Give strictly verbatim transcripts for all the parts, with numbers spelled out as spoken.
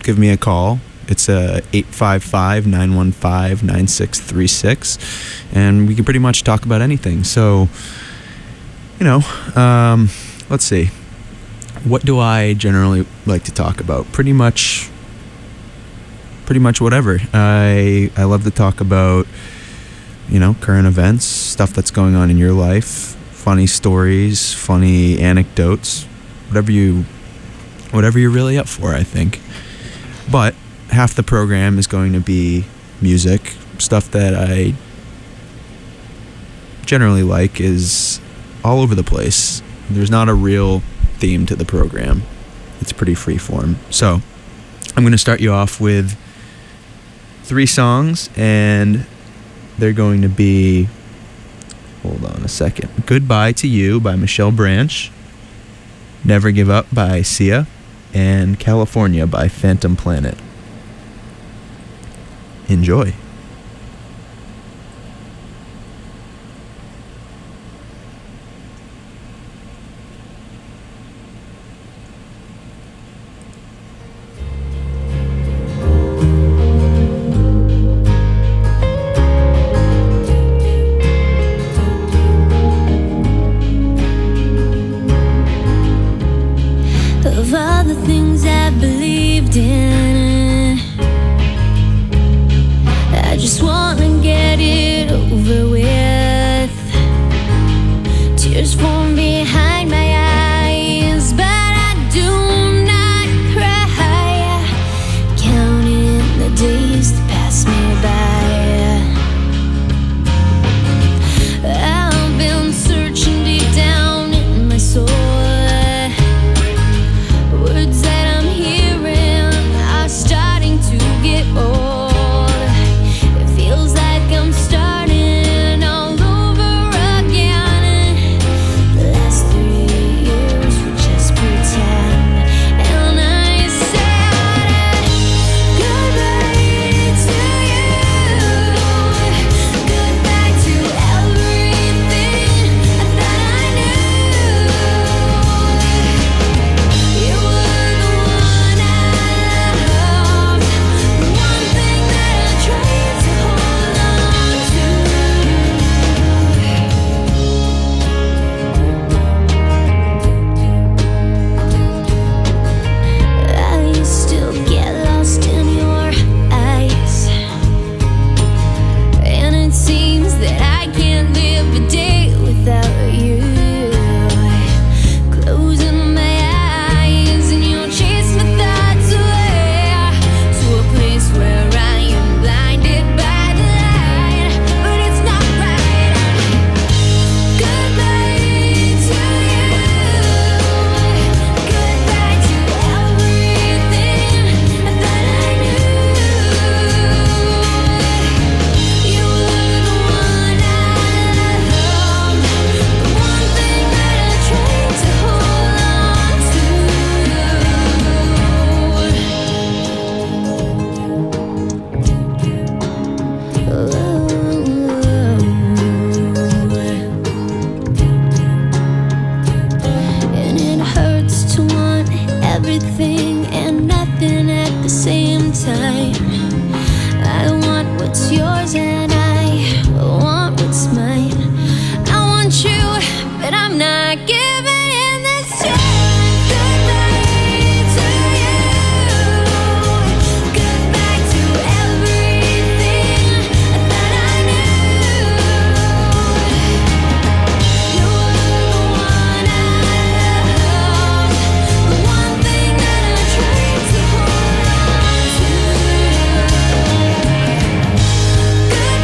give me a call. It's uh, eight five five, nine one five, nine six three six, and we can pretty much talk about anything. So, you know, um, let's see. What do I generally like to talk about? Pretty much, pretty much whatever. I I love to talk about, you know, current events, stuff that's going on in your life, funny stories, funny anecdotes, whatever you, whatever you're really up for, I think. But half the program is going to be music, stuff that I generally like is all over the place. There's not a real theme to the program. It's pretty freeform. So I'm going to start you off with three songs, and they're going to be, hold on a second, Goodbye to You by Michelle Branch, Never Give Up by Sia, and California by Phantom Planet. Enjoy. Of all the things I believed in, I just wanna get it over with. Tears form behind my eyes, but I do not cry. Counting the days that pass me by. I've been searching deep down in my soul. Words that I'm hearing are starting to get old. It feels like I'm starting all over again. The last three years were just pretend, and I said goodbye to you, goodbye to everything I thought I knew. You were the one I loved, the one thing that I tried to hold on to. I still get lost in your eyes, and it seems that I can't live a day without you. Closing my eyes and you chase my thoughts away to a place where I am blinded by the light, but it's not right. Goodbye to you, goodbye to everything I thought I knew. You were the one I loved, the one thing that I tried to hold on to. And it hurts to want everything and nothing at the same time. I want what's yours and I want what's mine. I want you, but I'm not giving in this time. Goodbye to you, goodbye to everything I thought I knew. You were the one I loved, the one thing that I tried to hold on to. Goodbye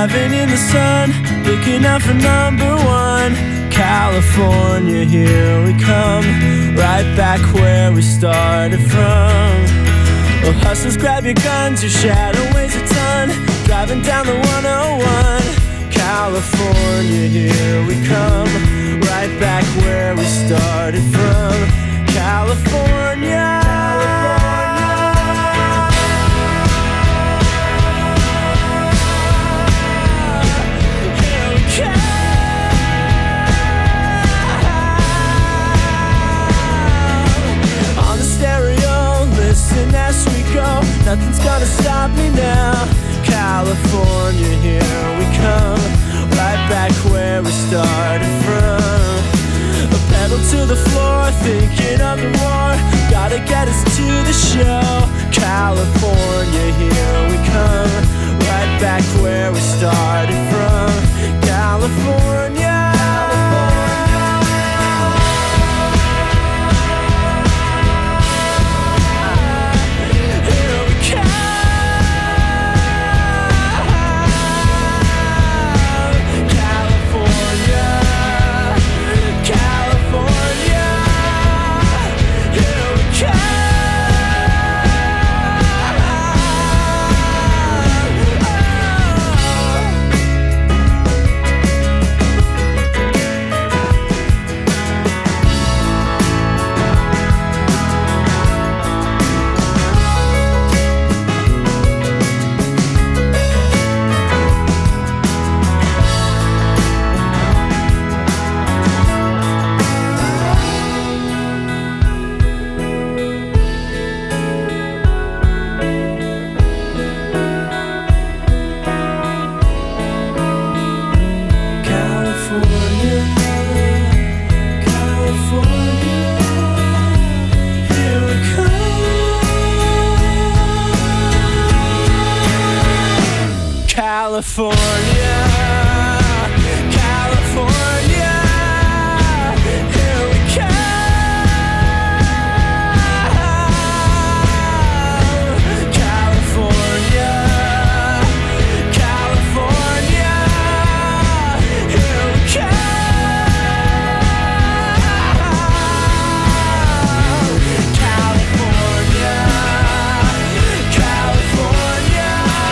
driving in the sun, looking out for number one. California, here we come, right back where we started from. Well, hustlers, grab your guns, your shadow weighs a ton, driving down the one oh one. California, here we come, right back where we started from. California. As we go, nothing's gonna stop me now. California, here we come, right back where we started from. A pedal to the floor, thinking of the war, gotta get us to the show. California, here we come, right back where we started from. California. California, California, here we come. California, California, here we come. California, California.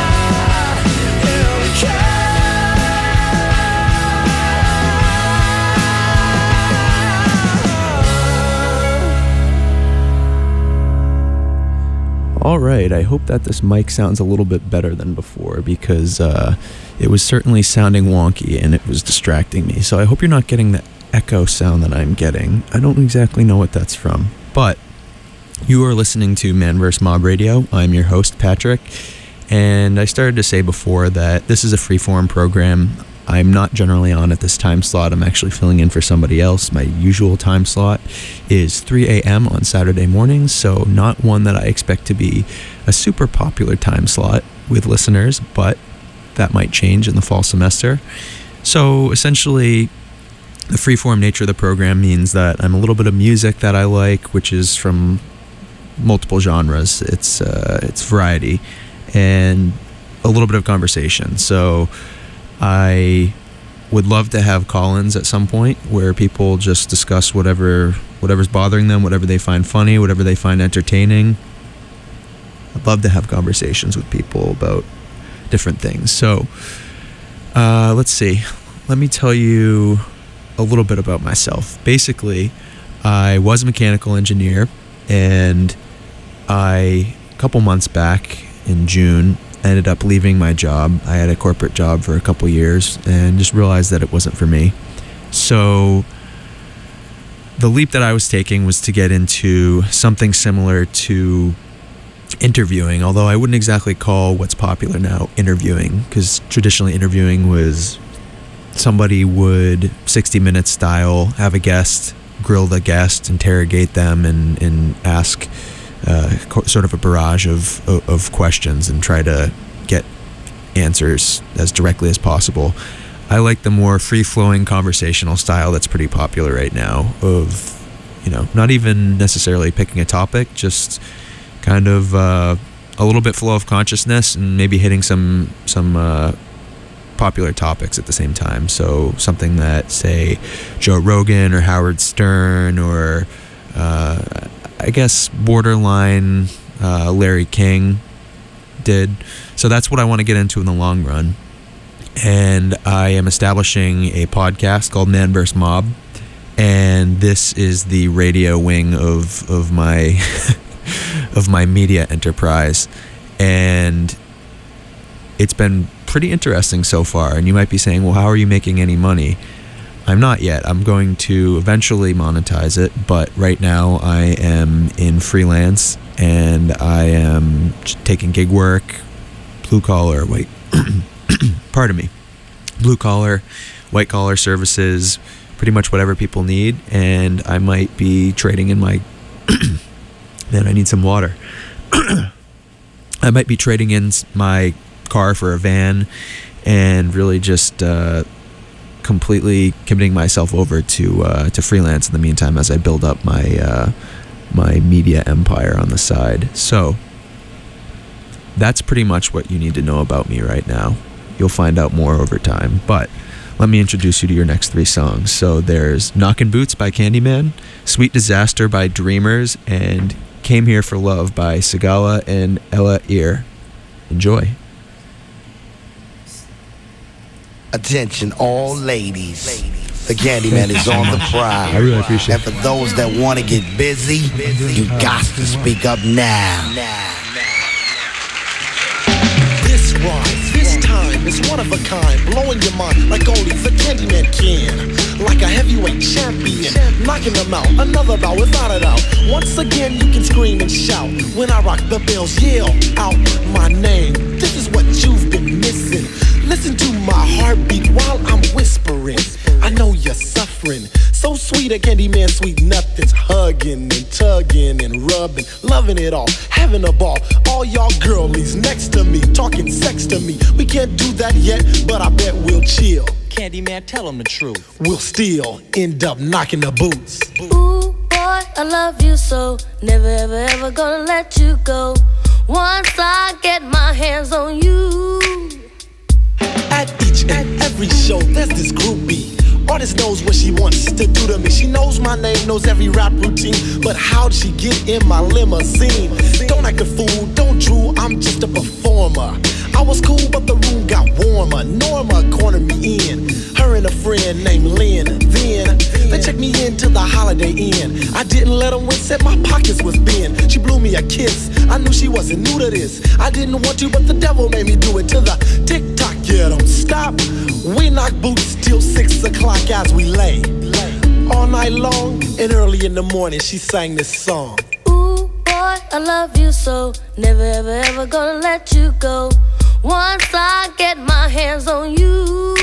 All right, I hope that this mic sounds a little bit better than before, because uh, it was certainly sounding wonky and it was distracting me. So I hope you're not getting the echo sound that I'm getting. I don't exactly know what that's from, but you are listening to Man versus. Mob Radio. I'm your host, Patrick, and I started to say before that this is a freeform program. I'm not generally on at this time slot. I'm actually filling in for somebody else. My usual time slot is three a.m. on Saturday mornings, so not one that I expect to be a super popular time slot with listeners, but that might change in the fall semester. So essentially, the freeform nature of the program means that I'm a little bit of music that I like, which is from multiple genres. It's uh, it's variety, and a little bit of conversation. So I would love to have call-ins at some point where people just discuss whatever whatever's bothering them, whatever they find funny, whatever they find entertaining. I'd love to have conversations with people about different things. So uh, let's see. Let me tell you a little bit about myself. Basically, I was a mechanical engineer, and I, a couple months back in June, ended up leaving my job. I had a corporate job for a couple years and just realized that it wasn't for me. So the leap that I was taking was to get into something similar to interviewing, although I wouldn't exactly call what's popular now interviewing, because traditionally interviewing was somebody would sixty minute style have a guest, grill the guest, interrogate them, and, and ask Uh, co- sort of a barrage of, of of questions and try to get answers as directly as possible. I like the more free-flowing conversational style that's pretty popular right now, of, you know, not even necessarily picking a topic, just kind of uh, a little bit flow of consciousness and maybe hitting some some uh, popular topics at the same time. So something that, say, Joe Rogan or Howard Stern or uh, I guess borderline uh, Larry King did. So that's what I want to get into in the long run. And I am establishing a podcast called Man versus. Mob. And this is the radio wing of of my of my media enterprise. And it's been pretty interesting so far. And you might be saying, well, how are you making any money? I'm not yet. I'm going to eventually monetize it, but right now I am in freelance and I am taking gig work, blue collar, wait, pardon me, blue collar, white collar services, pretty much whatever people need. And I might be trading in my, man, I need some water. I might be trading in my car for a van and really just uh, completely committing myself over to uh, to freelance in the meantime as I build up my uh, my media empire on the side. So that's pretty much what you need to know about me right now. You'll find out more over time, but let me introduce you to your next three songs. So there's Knockin' Boots by Candyman, Sweet Disaster by Dreamers, and Came Here for Love by Sigala and Ella Ear. Enjoy. Attention all ladies, the Candyman is on the prowl. I really appreciate it. And for those that want to get busy, you got to speak up now. This rhyme, this time is one of a kind, blowing your mind like only the Candyman can. Like a heavyweight champion, knocking them out, another bout without a doubt. Once again you can scream and shout when I rock the bells, yell out my name. This is what you've been missing. Listen to my heartbeat while I'm whispering. I know you're suffering. So sweet, a Candyman, sweet nothings. Hugging and tugging and rubbing, loving it all, having a ball. All y'all girlies next to me, talking sex to me. We can't do that yet, but I bet we'll chill. Candyman, tell them the truth. We'll still end up knocking the boots. Ooh, boy, I love you so. Never, ever, ever gonna let you go. Once I get my hands on you. At each and every show, there's this groupie. Artist knows what she wants to do to me. She knows my name, knows every rap routine. But how'd she get in my limousine? Don't act a fool, don't drool, I'm just a performer. I was cool, but the room got warmer. Norma cornered me in, her and a friend named Lynn. Then, they checked me into the Holiday Inn. I didn't let them win, said my pockets was thin. She blew me a kiss, I knew she wasn't new to this. I didn't want to, but the devil made me do it. To the tick-tock, yeah, don't stop. We knock boots till six o'clock as we lay. All night long and early in the morning, she sang this song. Ooh, boy, I love you so. Never, ever, ever gonna let you go. Once I get my hands on you.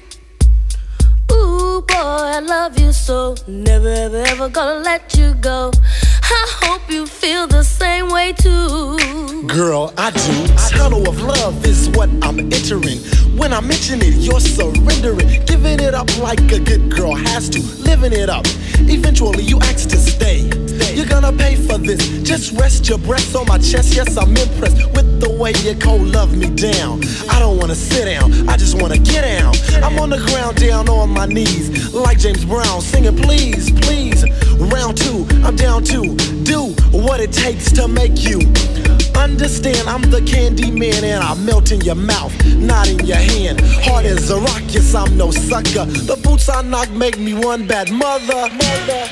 Ooh, boy, I love you so. Never, ever, ever gonna let you go. I hope you feel the same way too. Girl, I do. Tunnel of love is what I'm entering. When I mention it, you're surrendering. Giving it up like a good girl has to. Living it up. Eventually you ask to stay. You're gonna pay for this. Just rest your breath on my chest. Yes, I'm impressed with the way you cold love me down. I don't wanna sit down, I just wanna get down. I'm on the ground down on my knees, like James Brown singing please, please. Round two, I'm down to do what it takes to make you understand. I'm the Candyman and I melt in your mouth, not in your hand. Hard as a rock, yes, I'm no sucker. The boots I knock make me one bad mother. Mother.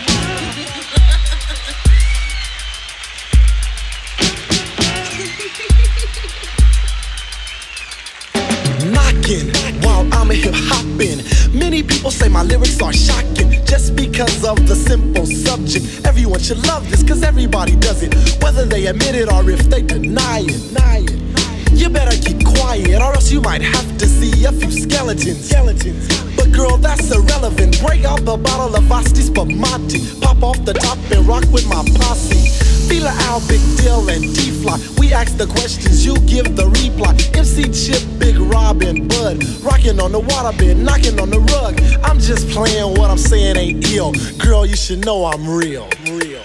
Knocking while I'm hip hopping. Many people say my lyrics are shocking just because of the simple subject. Everyone should love this cause everybody does it, whether they admit it or if they deny it. Deny it. You better keep quiet or else you might have to see a few skeletons. Skeletons. But girl, that's irrelevant. Break out the bottle of Asti Spumante, pop off the top and rock with my posse. Fila Al, Big Deal, and T-Fly. We ask the questions, you give the reply. M C Chip, Big Rob, and Bud. Rocking on the waterbed, knocking on the rug. I'm just playing, what I'm saying ain't ill. Girl, you should know I'm real. Real.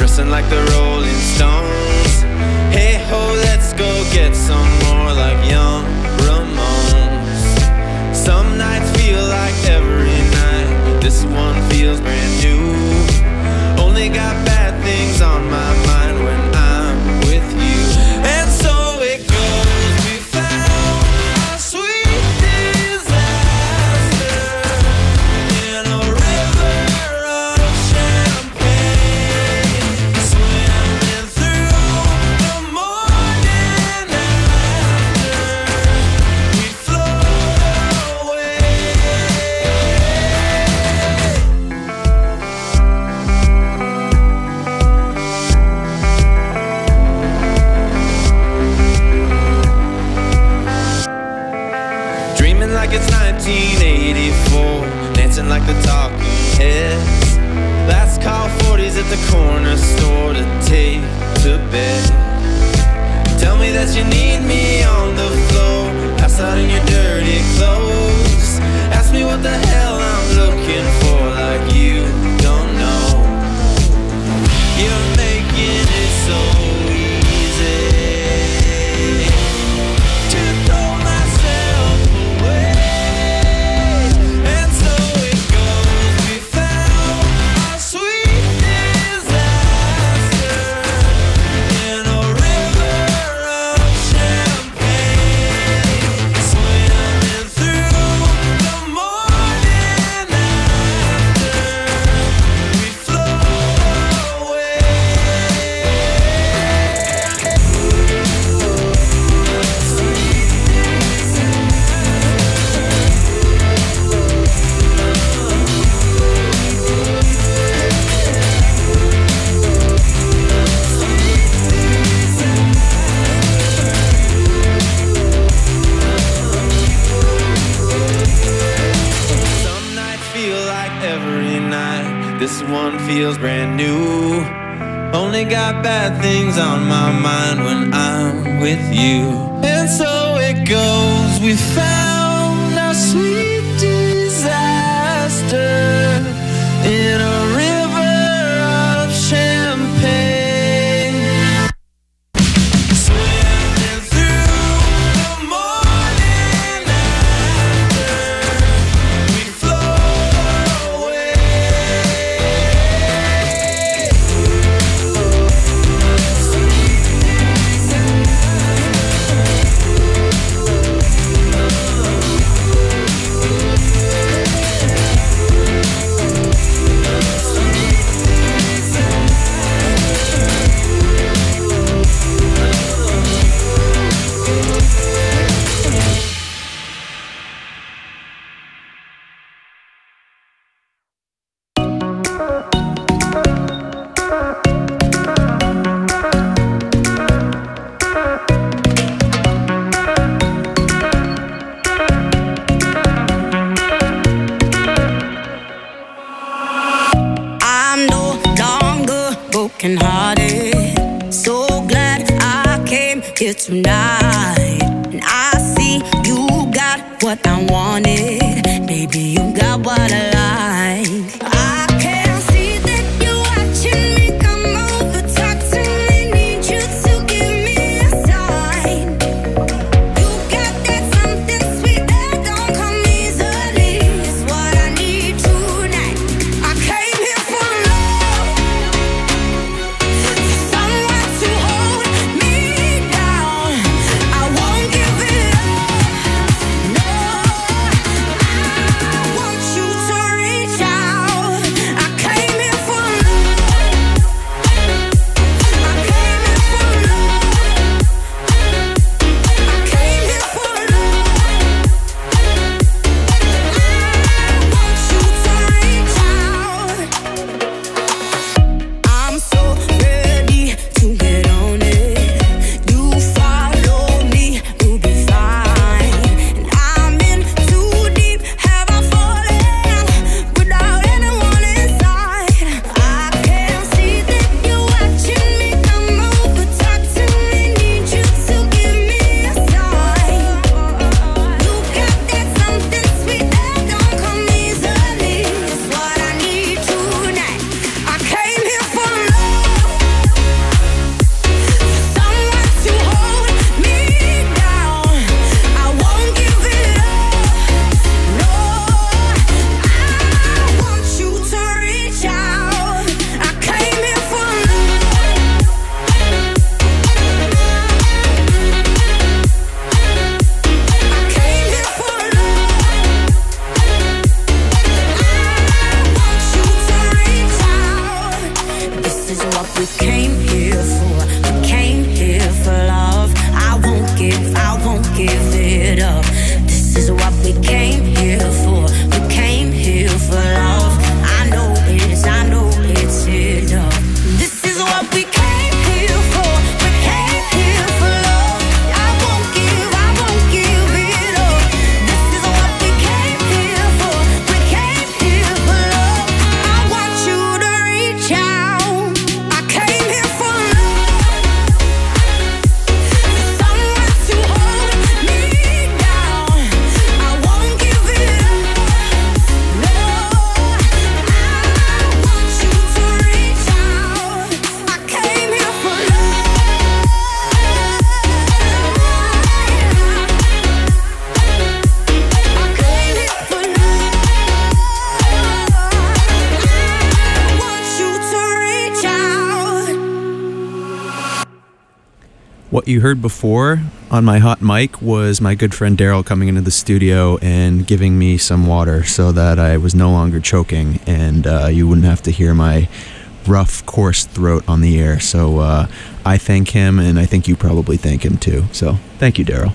dressing like the Rolling Stones. Hey ho, let's go get some more like young Ramones. Some nights feel like every night, this one feels brand new. Only got bad things on my mind when I'm with you. And so it goes, we found a sweet disaster in a river of champagne, swimming through the morning after we float away. Dreaming like it's nineteen eighty-four, dancing like the Talking Heads. Last call forties at the corner store to take to bed. Tell me that you need me on the floor, pass out in your dirty clothes. Ask me what the hell I'm looking for, like you don't know. You're making it so easy to throw myself away. And so it goes, we found a sweet disaster in a river of champagne, swimming through the morning after we float away. Some nights feel like every night, this one feels brand new. Only got bad things on my mind when I'm with you. And so it goes, we found our sweet disaster in a river of champagne, swimming through the morning after we float away. I'm no longer broken hearted. So glad I came here tonight. And I see you got what I wanted. Baby, you got what I like. I can see that you're watching me. Come over, talk to me. Need you to give me a sign. You got that something sweet that don't come easily. It's what I need tonight. I came here for love, someone to hold me down. I won't give it up. No, I want you to reach out. what we came here for. We came here for love. I won't give, I won't give it up. This is what we came here for. We came here for love. I know it's, I know it's enough. This is what we came here for. We came here for love. I won't give, I won't give it up. This is what we came here for. We came here for love. I want you to reach out. I came here for love. For someone to hold me down. I won't give it up. No, I want you to reach out. I came here for love. I came here for love. I want you to reach out. What you heard before on my hot mic was my good friend Daryl coming into the studio and giving me some water so that I was no longer choking and uh, you wouldn't have to hear my rough, coarse throat on the air. So uh, I thank him, and I think you probably thank him too. So thank you, Daryl.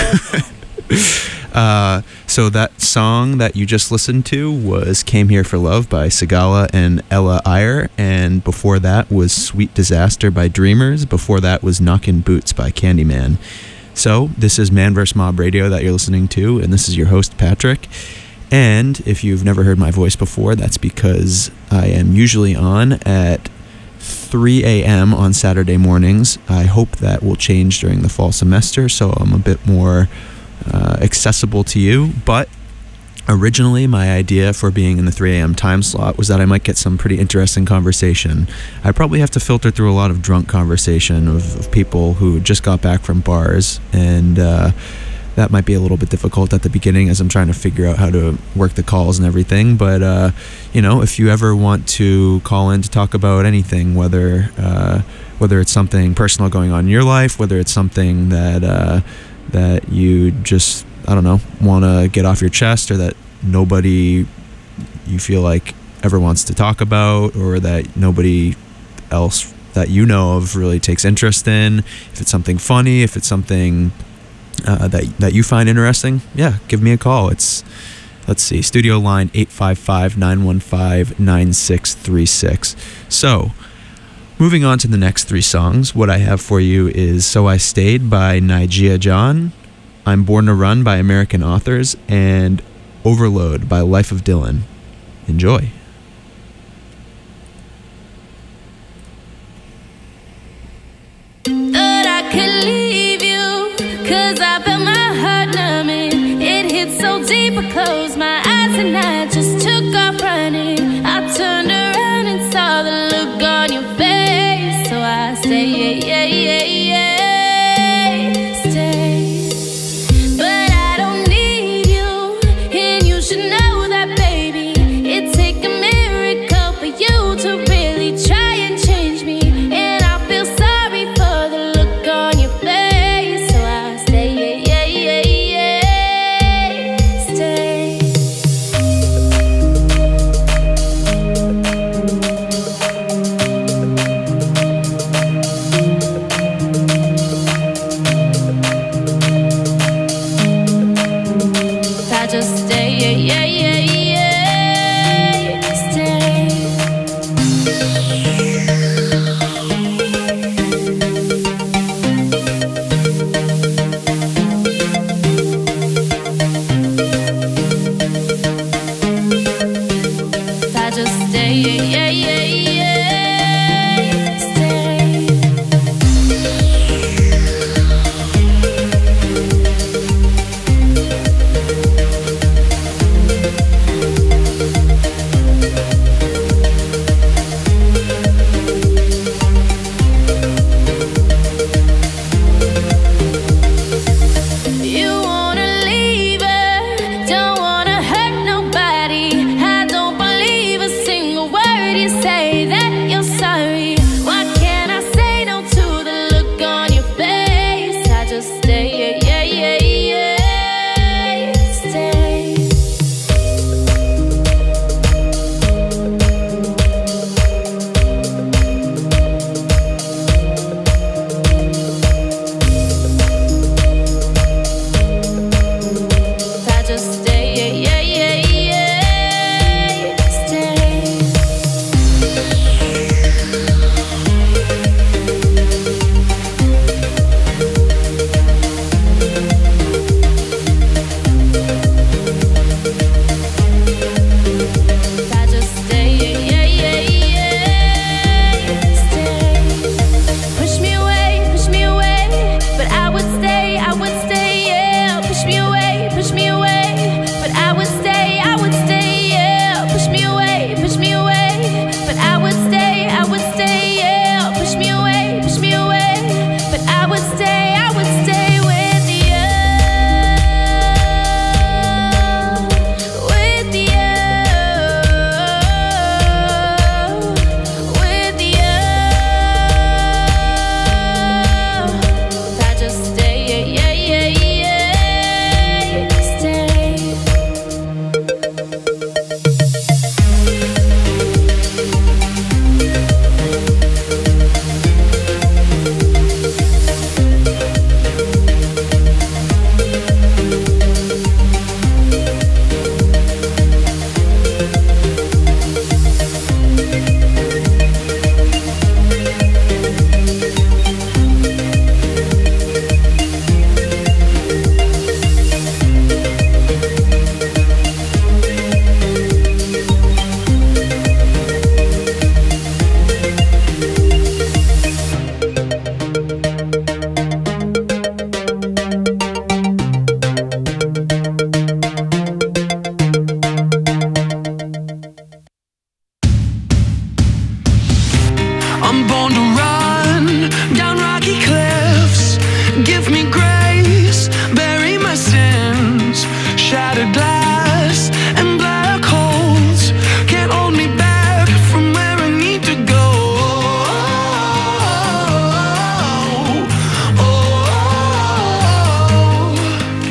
Uh, so that song that you just listened to was Came Here for Love by Sigala and Ella Eyre, and before that was Sweet Disaster by Dreamers. Before that was Knockin' Boots by Candyman. So this is Man vs. Mob Radio that you're listening to, and this is your host, Patrick. And if you've never heard my voice before, that's because I am usually on at three a.m. on Saturday mornings. I hope that will change during the fall semester, so I'm a bit more uh, accessible to you. But originally, my idea for being in the three a.m. time slot was that I might get some pretty interesting conversation. I probably have to filter through a lot of drunk conversation of, of people who just got back from bars, and uh, that might be a little bit difficult at the beginning as I'm trying to figure out how to work the calls and everything. But, uh, you know, if you ever want to call in to talk about anything, whether uh, whether it's something personal going on in your life, whether it's something that uh, that you just, I don't know, want to get off your chest, or that nobody you feel like ever wants to talk about, or that nobody else that you know of really takes interest in, if it's something funny, if it's something uh, that that you find interesting, yeah, give me a call. It's, let's see, studio line eight five five, nine one five, nine six three six. So, moving on to the next three songs, what I have for you is So I Stayed by Nigeria John, I'm Born to Run by American Authors, and Overload by Life of Dylan. Enjoy. Thought I could leave you, 'cause I felt my heart numbing. It hit so deep, I closed my eyes and I just took off running. I turned around and saw the look on your face. So I stayed, yeah, yeah, yeah, yeah, stay. But I don't need you, and you should know that, baby. It'd take a miracle for you to really try and change me. And I feel sorry for the look on your face. So I stay, yeah, yeah, yeah, yeah, stay. born to run down rocky cliffs. Give me grace, bury my sins. Shattered glass and black holes can't hold me back from where I need to go. Oh, oh, oh.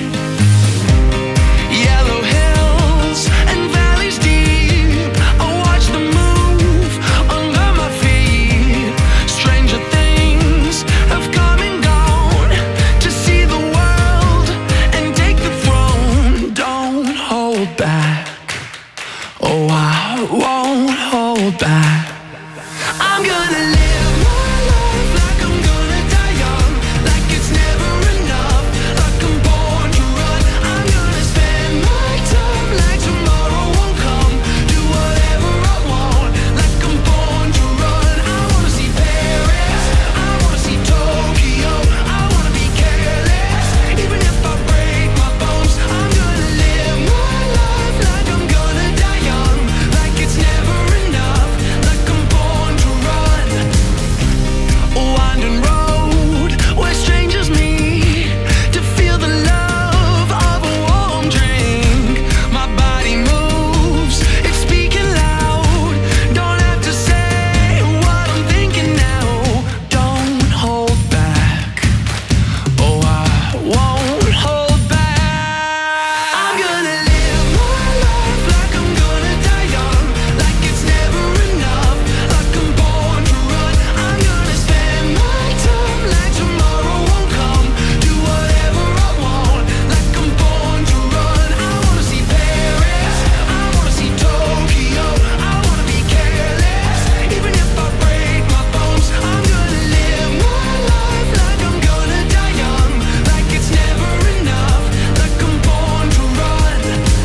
Yellow hills and valleys deep, I watch them move under my feet. Stranger things have come and gone to see the world and take the throne. Don't hold back, oh I won't hold back. I'm gonna live my life like I'm gonna die young, like it's never enough, like I'm born to run. I'm gonna spend my time like tomorrow won't come, do whatever I want, like I'm born to run. I wanna see Paris, I wanna see Tokyo, I wanna be careless, even if I break my bones. I'm gonna live my life like I'm gonna die young, like it's never enough, like I'm born to run. A winding road where strangers meet to feel the love of a warm drink. My body moves, it's speaking loud. Don't have to say what I'm thinking now. Don't hold back, oh I won't hold back. I'm gonna live my life like I'm gonna die young, like it's never enough, like I'm born to run. I'm gonna spend my time like tomorrow won't come, do whatever I want, like I'm born to run. I wanna see Paris, I wanna see Tokyo, I wanna be careless, even if I break my bones. I'm gonna live my life like I'm gonna die young, like it's never enough, like I'm born to run.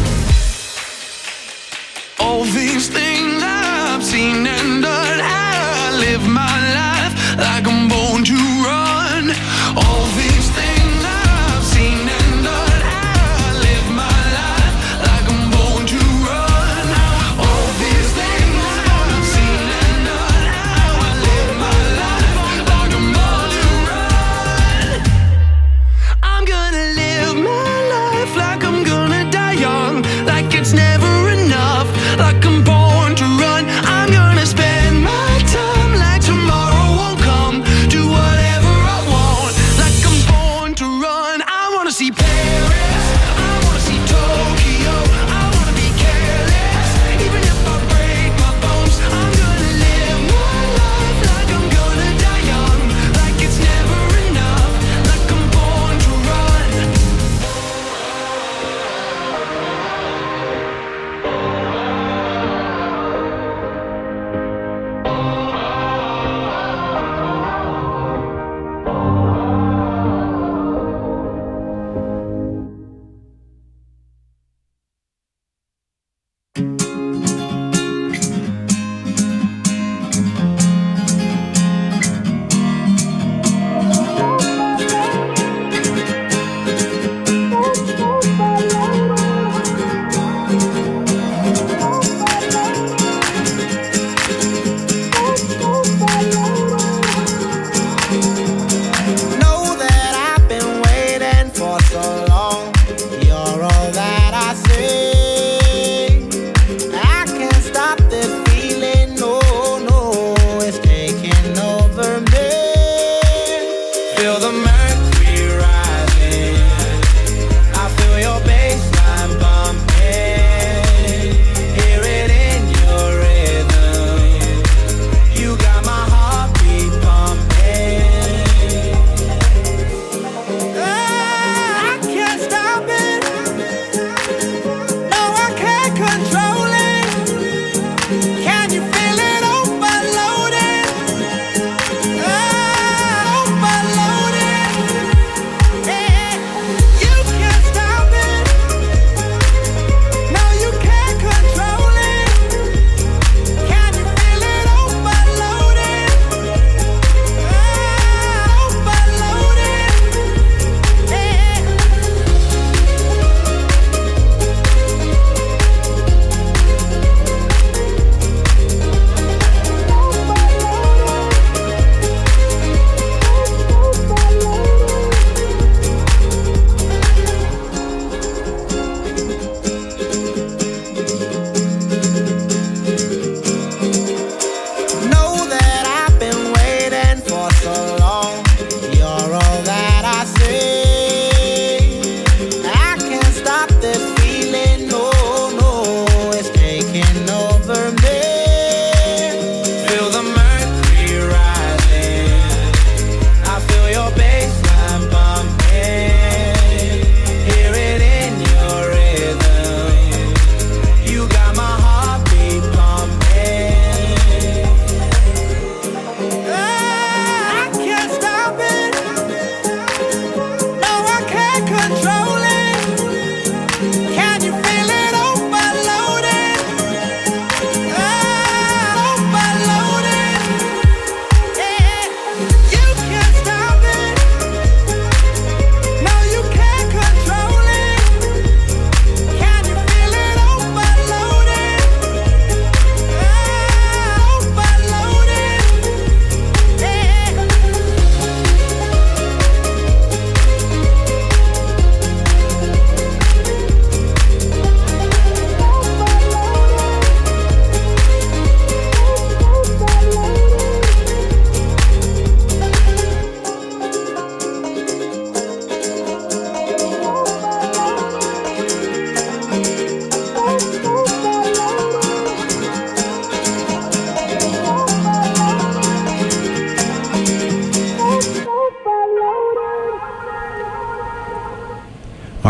All these things I've seen and done, I live my life like I'm born to run. All these things I've seen and done, I live my life like I'm born to run. All these things I've seen and done, I live my life like I'm born to run. I'm gonna live my life like I'm gonna die young, like it's never enough, like I'm born to run. I'm gonna spend my time like tomorrow won't come, do whatever I want, like I'm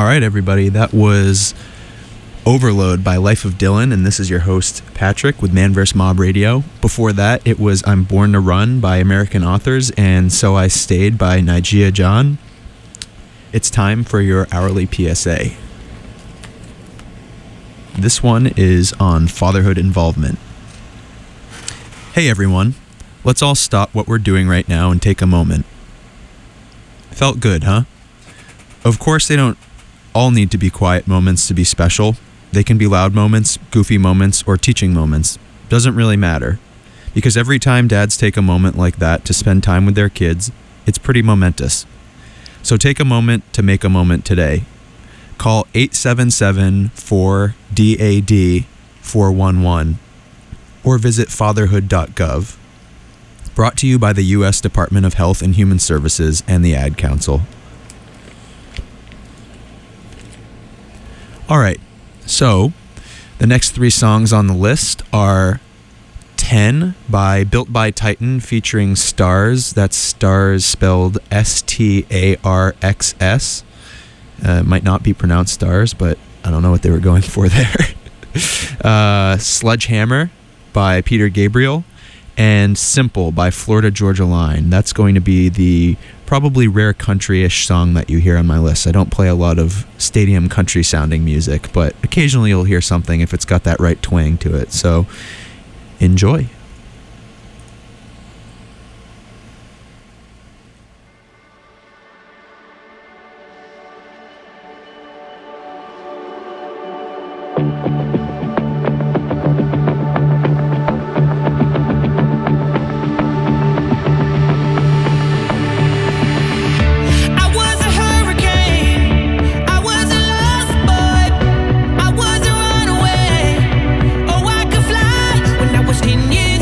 right, everybody, that was Overload by Life of Dylan, and this is your host, Patrick, with Man vs. Mob Radio. Before that, it was I'm Born to Run by American Authors and So I Stayed by Nigeria John. It's time for your hourly P S A. This one is on fatherhood involvement. Hey everyone, let's all stop what we're doing right now and take a moment. Felt good, huh? Of course, they don't all need to be quiet moments to be special. They can be loud moments, goofy moments, or teaching moments. Doesn't really matter. Because every time dads take a moment like that to spend time with their kids, it's pretty momentous. So take a moment to make a moment today. Call eight seven seven four D A D four one one or visit fatherhood dot gov. Brought to you by the U S Department of Health and Human Services and the Ad Council. All right, so the next three songs on the list are ten by Built by Titan featuring Stars. That's Stars spelled S T A R X S. Uh, might not be pronounced Stars, but I don't know what they were going for there. uh, Sledgehammer by Peter Gabriel. And Simple by Florida Georgia Line. That's going to be the probably rare country-ish song that you hear on my list. I don't play a lot of stadium country-sounding music, but occasionally you'll hear something if it's got that right twang to it. So enjoy. Ten years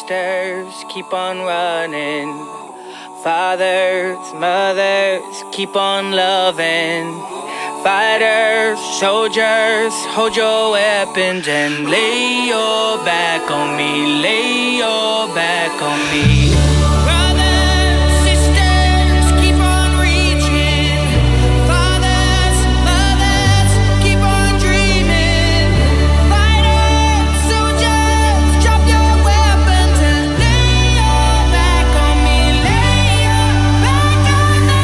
sisters keep on running. Fathers, mothers, keep on loving. Fighters, soldiers, hold your weapons and lay your back on me, lay your back on me. Brothers, sisters, keep on reaching. Fathers, mothers, keep on dreaming. Fighters, soldiers, drop your weapons and lay your back on me, lay your back on me.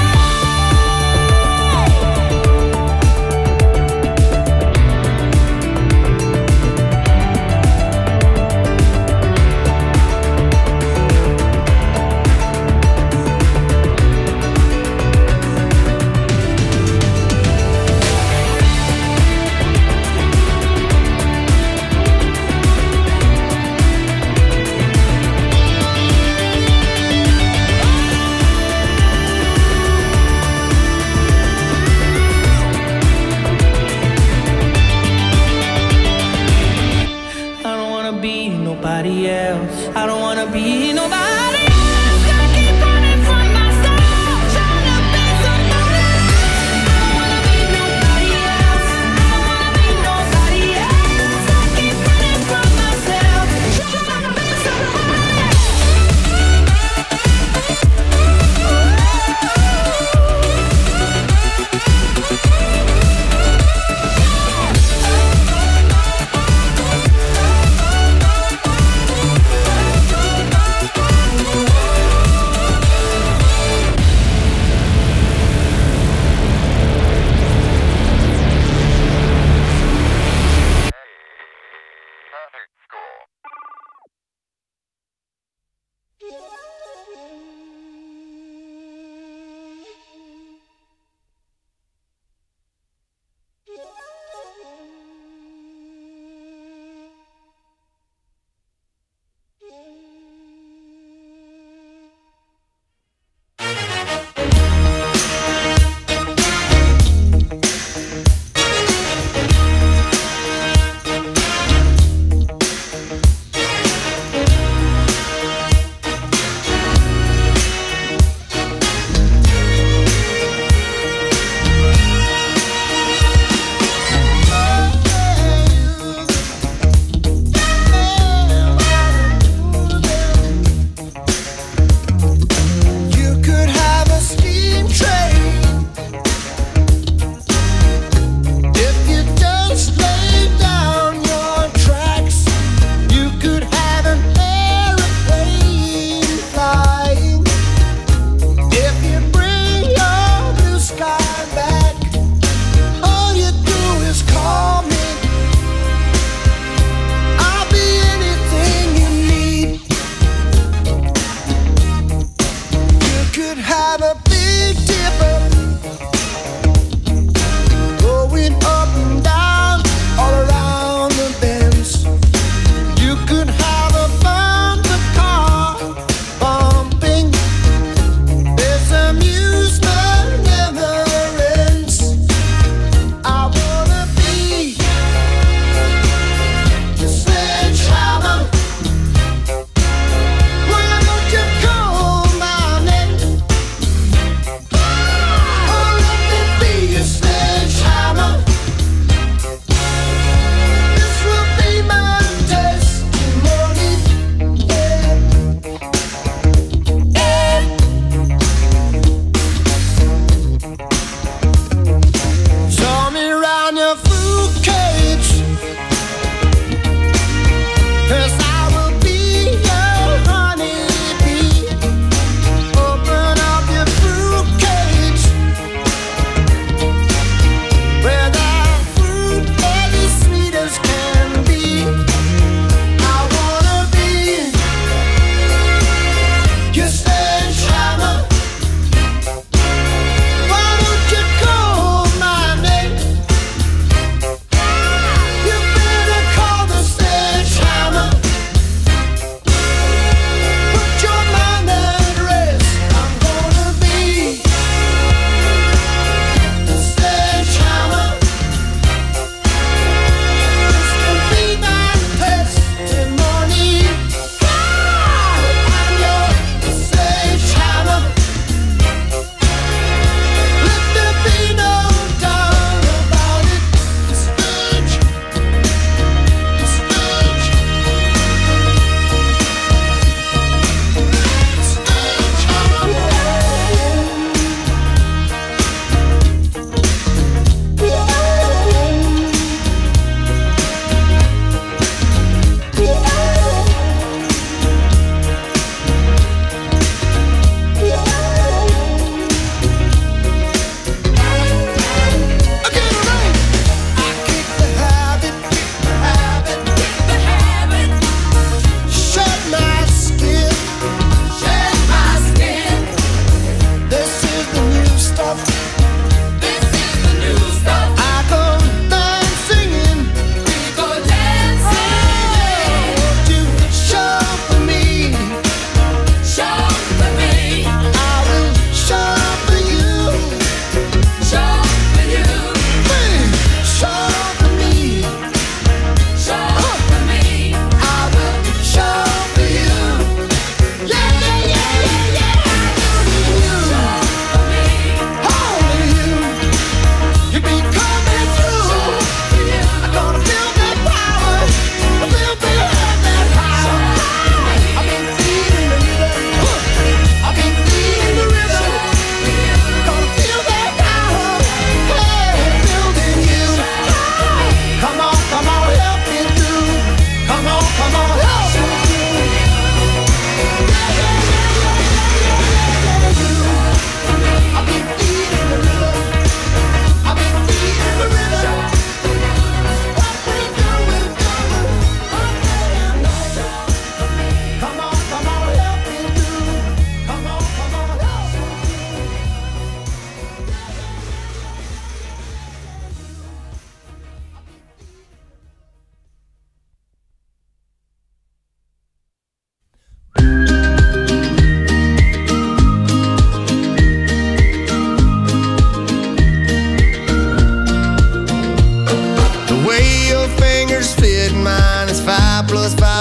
I don't wanna be nobody else. I don't wanna be nobody else. I keep running from myself, trying to be somebody else. I don't wanna be nobody else. I don't wanna be nobody else. I keep running from myself, trying to be somebody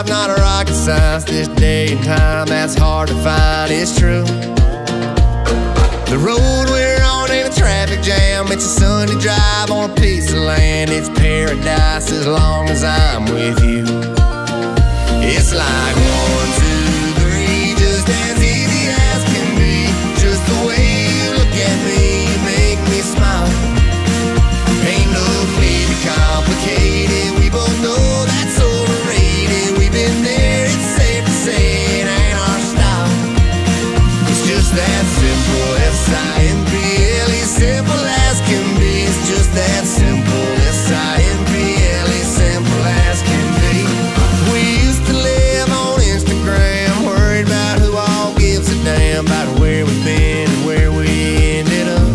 not a rocket science. This day and time, that's hard to find, it's true. The road we're on ain't a traffic jam. It's a Sunday drive on a piece of land. It's paradise as long as I'm with you. It's like one, two, three, just as easy as can be. Just the way you look at me, you make me smile. Ain't no need to complicate it. We both know that's overrated. We've been there, it's safe to say it ain't our style. It's just that simple, S I M P L E, simple as can be. It's just that simple, S I M P L E, simple as can be. We used to live on Instagram, worried about who all gives a damn about where we've been and where we ended up.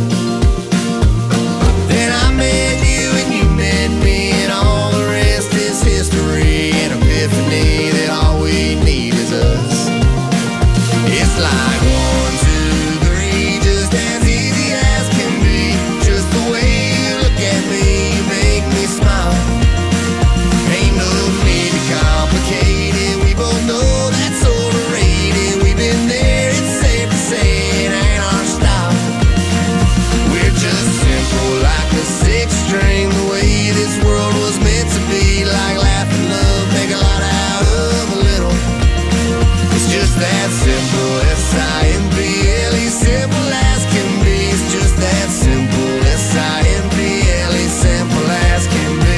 Then I met you and you met me, and all the rest is history. An epiphany that all we need is us. It's like one, two, three, just as easy as can be. Just the way you look at me, you make me smile. Ain't no need to complicate it. We both know that's overrated. We've been there, it's safe to say it ain't our style. We're just simple like a six string, the way this world was meant to be. Like laughing, love, make a lot out of a little. It's just that simple, S I M P L E, simple as can be. It's just that simple, S I M P L E, simple as can be.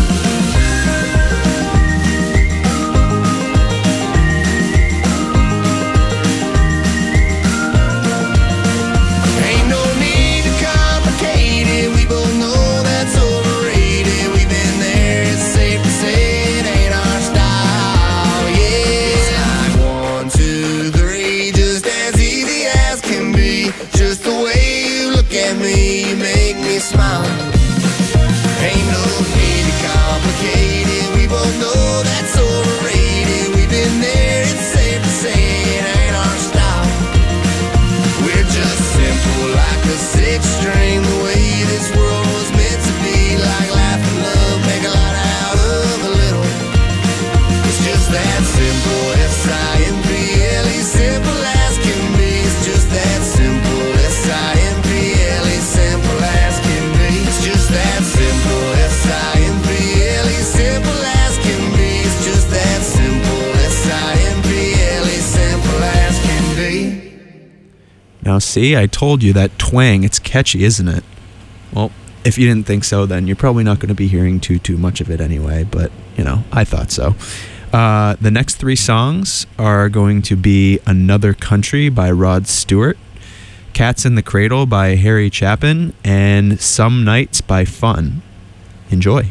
Ain't no need to complicate it. We both know that's overrated. We've been there, it's safe to say it ain't our style. Yeah, it's like one, two, three, just as easy as can be. Just the way you look at me, you make me smile. Ain't no need to complicate it. We both know that's overrated. We've been there, it's safe to say it ain't our style. We're just simple like a six string, the way this world was meant to be. Like laughing, love, make a lot out of a little. It's just that simple, S I M P L E, simple as can be. It's just that simple, S I M P L E, simple as can be. It's just that simple, S I M P L E, simple as can be. It's just that simple, S I M P L E, simple as can be. Now, see, I told you that twang, it's catchy, isn't it? Well, if you didn't think so, then you're probably not going to be hearing too, too much of it anyway, but, you know, I thought so. Uh, the next three songs are going to be Another Country by Rod Stewart, Cats in the Cradle by Harry Chapin, and Some Nights by Fun. Enjoy.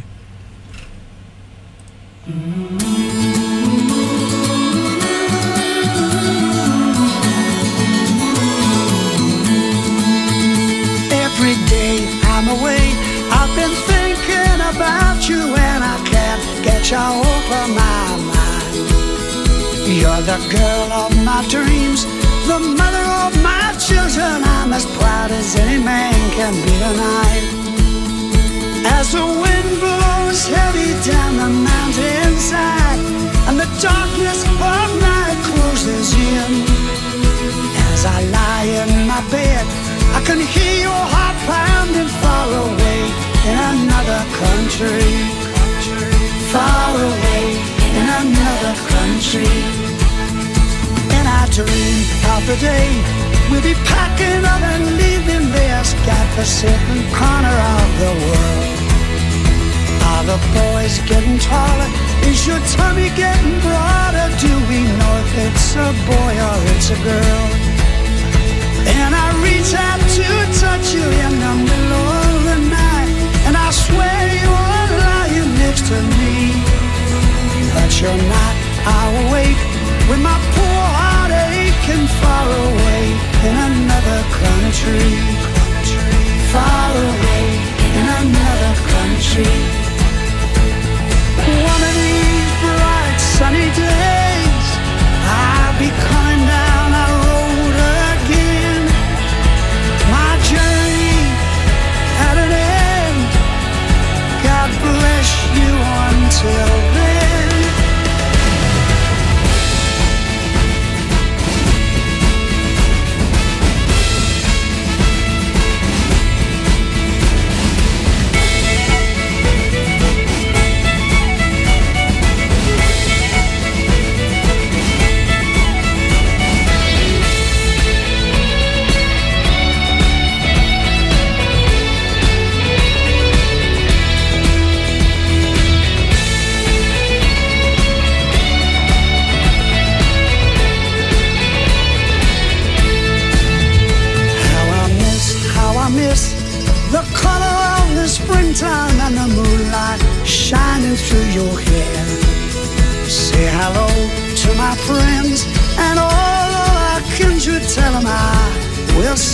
Every day I'm away, I've been thinking about you, and I can't get you over my mind. You're the girl of my dreams, the mother of my children. I'm as proud as any man can be tonight. As the wind blows heavy down the mountainside, and the darkness of night closes in, as I lie in my bed, I can hear your heart pounding far away in another country. Far away in another country. And I dream of the day we'll be packing up and leaving this godforsaken corner of the world. Are the boys getting taller? Is your tummy getting broader? Do we know if it's a boy or it's a girl? And I reach out to touch you in the middle of the night, and I swear you're lying next to me, but you're not. I'll wait with my poor heart aching far away in another country. Far away in another country. One of these bright sunny days, I'll be coming down that road again. My journey at an end. God bless you until then.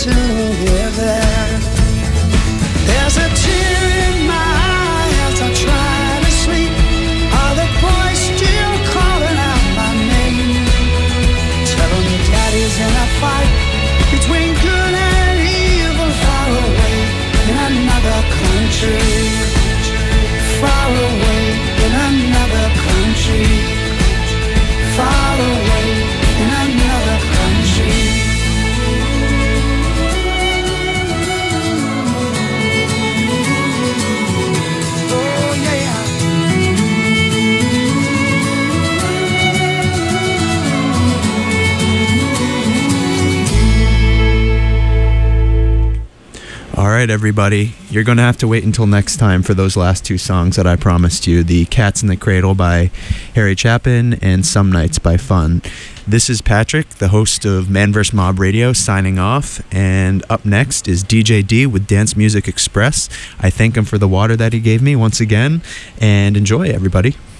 soon be there. There's a tear in my eye as I try to sleep. Are the boys still calling out my name? Tell them daddy's in a fight between good and evil, far away in another country. Far away in another country. Far away in another country. Oh yeah. All right, everybody. You're going to have to wait until next time for those last two songs that I promised you. The Cats in the Cradle by Harry Chapin and Some Nights by Fun. This is Patrick, the host of Man versus. Mob Radio, signing off. And up next is D J D with Dance Music Express. I thank him for the water that he gave me once again. And enjoy, everybody.